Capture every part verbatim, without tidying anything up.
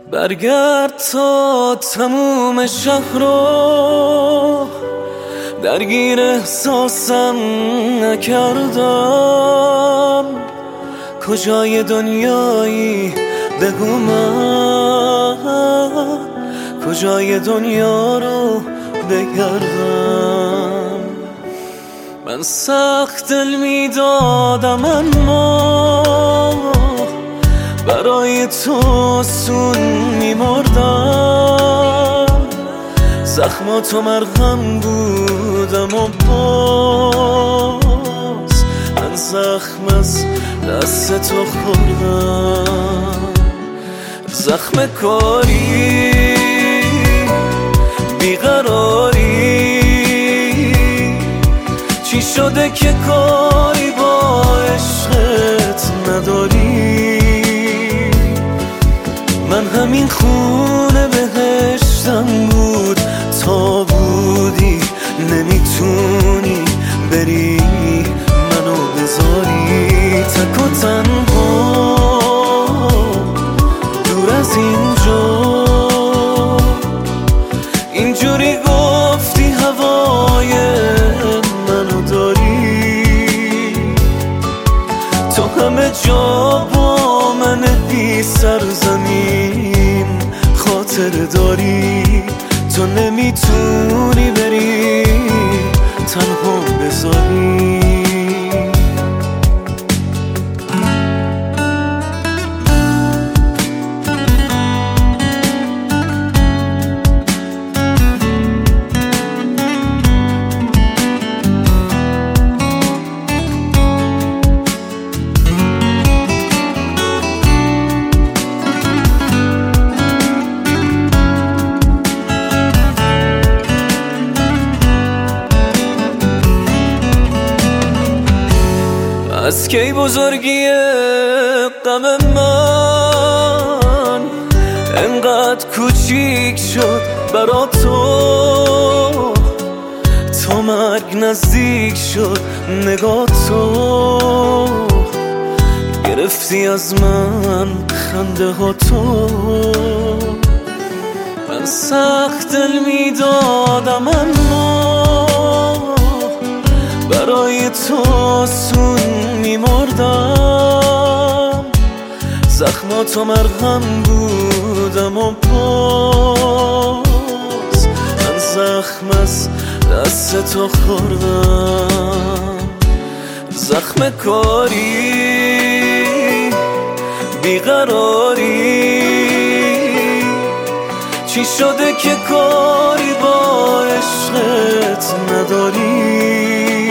برگرد تا تموم شهر رو درگیر احساسم نکردم. کجای دنیایی بگو من کجای دنیا رو بگردم. من سخت دل میدادم اما برای تو سون میمردم. زخماتو مرهم بودم و باز من زخم از دست تو خوردم. زخم کاری بیقراری چی شده که کاری با عشقت نداری؟ من همین خونه بهشتم بود تا بودی نمیتونی بری منو بذاری تک و تنها دور از اینجا. اینجوری گفتی هوای منو داری، تو همه جا با من بی سرزمین خاطر داری. تو نمیتونی بری تنها بذاری. از کی بزرگی غم من انقدر کوچیک شد برا تو؟ تا مرگ نزدیک شد نگاه تو گرفتی از من خنده ها تو. من سخت دل میدادم اما برای تو سون میمردم. زخماتو مرهم بودم و باز من زخم از دست تو خوردم. زخم کاری بیقراری چی شده که کاری با عشقت نداری؟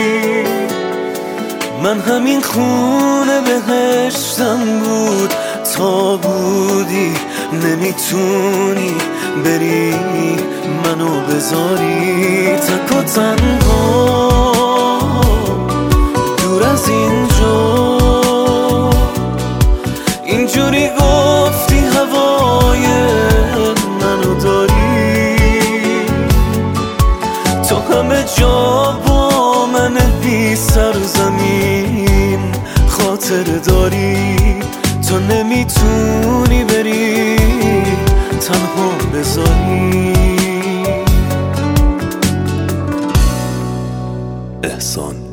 من همین خونه بهشتم بود تا بودی نمیتونی بری منو بذاری تک و تنها دور از اینجا. اینجوری گفتی هوای منو داری، تو همه جا با من بی سرزمین خاطر داری. تو نمیتونی بری تنها بذاری. احسان.